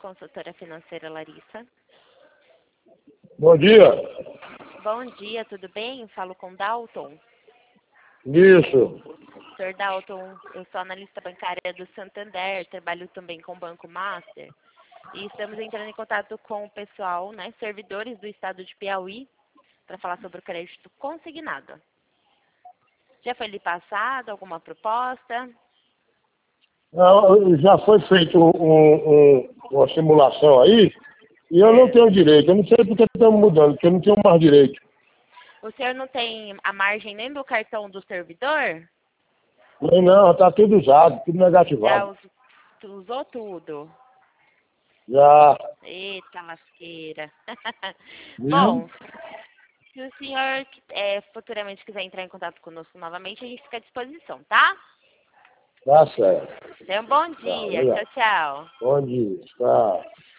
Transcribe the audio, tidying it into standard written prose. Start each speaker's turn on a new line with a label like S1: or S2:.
S1: consultora financeira Larissa.
S2: Bom dia.
S1: Bom dia, tudo bem? Falo com Dalton.
S2: Isso.
S1: Sr. Dalton, eu sou analista bancária do Santander, trabalho também com o Banco Master. E estamos entrando em contato com o pessoal, né, servidores do estado de Piauí, para falar sobre o crédito consignado. Já foi lhe passado alguma proposta?
S2: Não, já foi feito uma simulação aí e eu não tenho direito. Eu não sei porque estamos mudando, porque eu não tenho mais direito.
S1: O senhor não tem a margem nem do cartão do servidor?
S2: Não, está tudo usado, tudo
S1: Já
S2: negativado.
S1: usou tudo?
S2: Já.
S1: Eita lasqueira.
S2: Viu?
S1: Bom, se o senhor futuramente quiser entrar em contato conosco novamente, a gente fica à disposição, tá?
S2: Tá certo.
S1: Tenha um bom
S2: Tá,
S1: dia.
S2: legal.
S1: Tchau, tchau.
S2: Bom dia. Tá.